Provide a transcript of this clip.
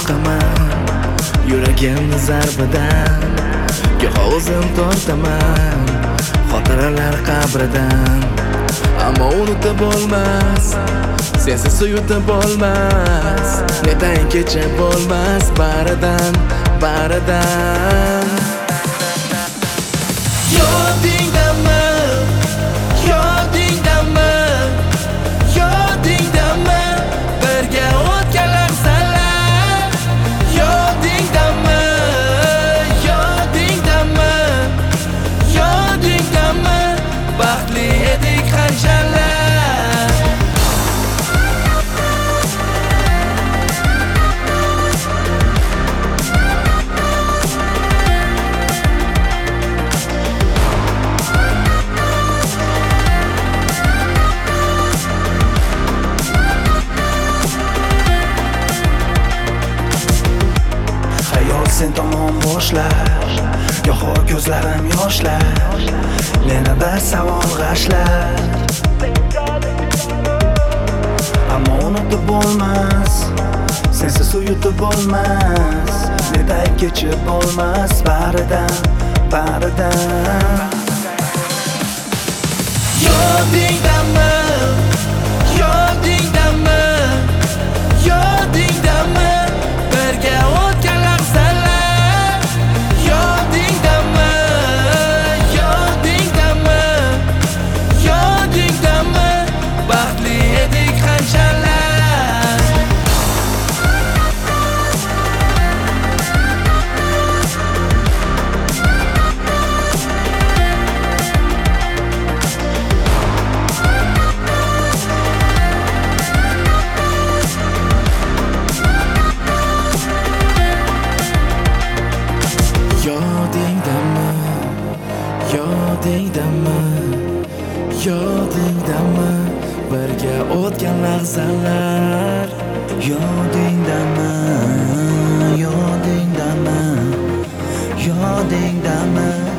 qo'rqaman yuragimni zarbidan, go'yo o'zim tortaman xotiralar qabridan. Ammo unutib bo'lmas, sensiz suyutib bo'lmas, netayim kechib bo'lmas baridan, baridan. Yodingdami, yodingdami, yodingdami birga o'tgan lahzalar? Yodingdami, yodingdami, yodingdami baxtli edik qanchalar? Sen tomon boshlar, goho ko'zlarim yoshlar, meni bir savol g'ashlar. Ammo unutib bo'lmas, sensiz suyutib bo'lmas, netayib kechib bo'lmas baridan, baridan. Yodingdami, yodingdami, yodingdami birga o'tgan lahzalar? Baxtli edik qanchalar? Yodingdami, yodingdami, yodingdami birga o'tgan lahzalar? Yodingdami, yodingdami, yodingdami